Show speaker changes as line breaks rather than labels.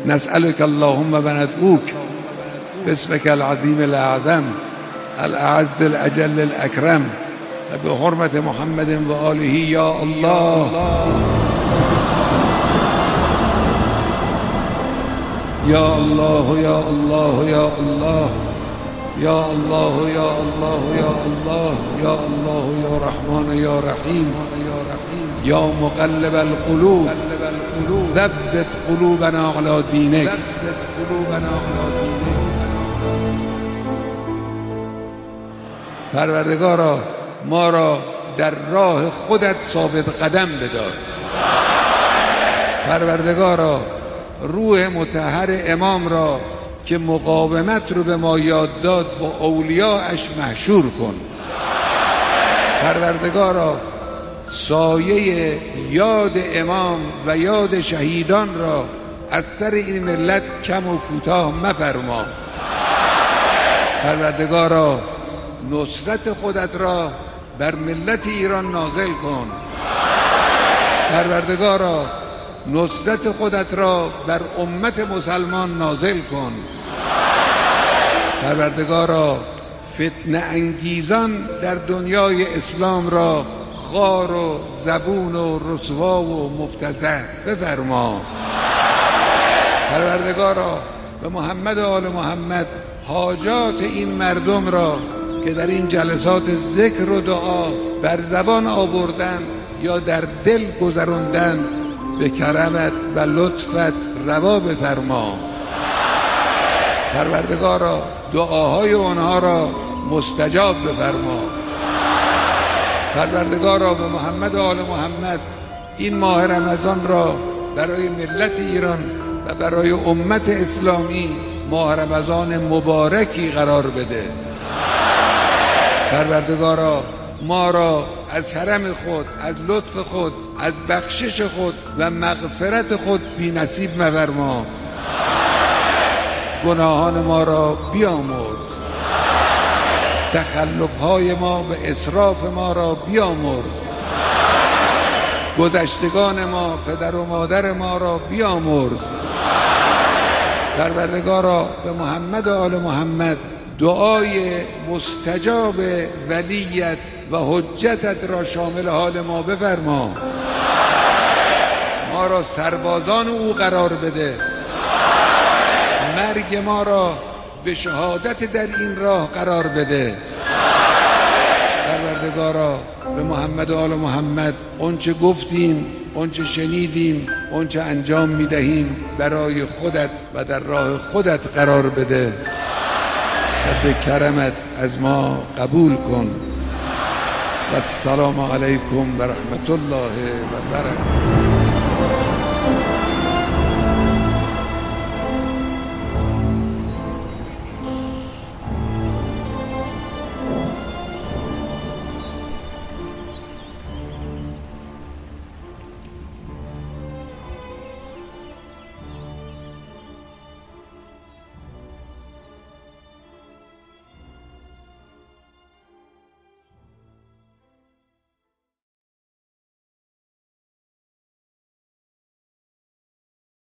نسألك اللهم وندعوك باسمك العظيم الأعظم الأعز الأجل الأكرم بحرمة محمد وآله يا الله يا الله يا الله يا الله يا الله يا الله يا الله يا الله يا رحمن يا رحيم يا مقلب القلوب ثبت قلوبنا على دينك. پروردگارا ما را در راه خودت ثابت قدم بدار. پروردگارا روح مطهر امام را که مقاومت رو به ما یاد داد با اولیاءش محشور کن. پروردگارا سایه یاد امام و یاد شهیدان را از سر این ملت کم و کوتاه مفرما. پروردگارا نصرت خودت را بر ملت ایران نازل کن. پروردگارا نصرت خودت را بر امت مسلمان نازل کن. پروردگارا فتنه انگیزان در دنیای اسلام را خوار و زبون و رسوا و مفتضح بفرما. پروردگارا به محمد و آل محمد حاجات این مردم را که در این جلسات ذکر و دعا بر زبان آوردند یا در دل گذراندند به کرمت و لطفت روا بفرما. پروردگارا دعاهای آنها را مستجاب بفرما. پروردگارا به محمد و آل محمد این ماه رمضان را برای ملت ایران و برای امت اسلامی ماه رمضان مبارکی قرار بده. پروردگارا ما را از کرم خود، از لطف خود، از بخشش خود و مغفرت خود بی نصیب مفرما. گناهان ما را بیامرز، تخلفهای ما و اسراف ما را بیامرز، گذشتگان ما، پدر و مادر ما را بیامرز. پروردگارا به محمد و آل محمد دعای مستجاب ولیت و حجتت را شامل حال ما بفرما. ما را سربازان او قرار بده. مرگ ما را به شهادت در این راه قرار بده. پروردگارا به محمد و آل محمد اونچه گفتیم، اونچه شنیدیم، اونچه انجام میدهیم برای خودت و در راه خودت قرار بده و به کرمت از ما قبول کن. و السلام علیکم و رحمت الله و برکاته.